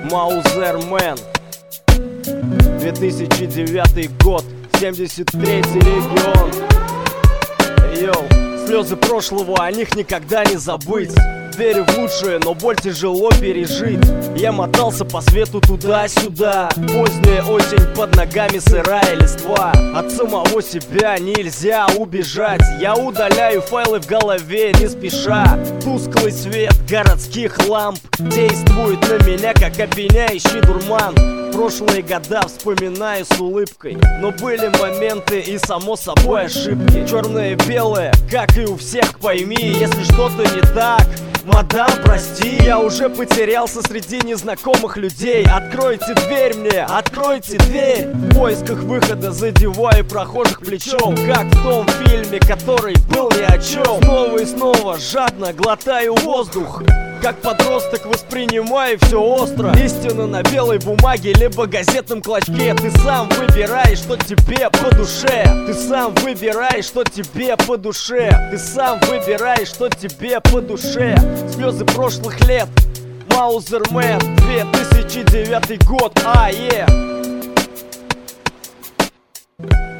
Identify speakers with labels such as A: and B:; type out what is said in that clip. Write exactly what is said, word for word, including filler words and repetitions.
A: Маузермен, две тысячи девятый год, семьдесят третий регион. Йоу, слезы прошлого, о них никогда не забыть. Верю в лучшее, но боль тяжело пережить. Я мотался по свету туда-сюда. Поздняя осень, под ногами сырая листва. От самого себя нельзя убежать. Я удаляю файлы в голове не спеша. Тусклый свет городских ламп действует на меня, как опьяняющий дурман. Прошлые года вспоминаю с улыбкой, но были моменты и само собой ошибки. Черное и белое, как и у всех, пойми, если что-то не так, мадам, прости. Я уже потерялся среди незнакомых людей. Откройте дверь мне, откройте дверь. В поисках выхода задеваю прохожих плечом, как в том фильме, который был ни о чем. Снова и снова жадно глотаю воздух, как подросток воспринимаю все остро. Истина на белой бумаге, либо газетном клочке. Ты сам выбираешь, что тебе по душе. Ты сам выбираешь, что тебе по душе. Ты сам выбираешь, что тебе по душе. Слезы прошлых лет, Маузермен, две тысячи девятый год, а, е yeah.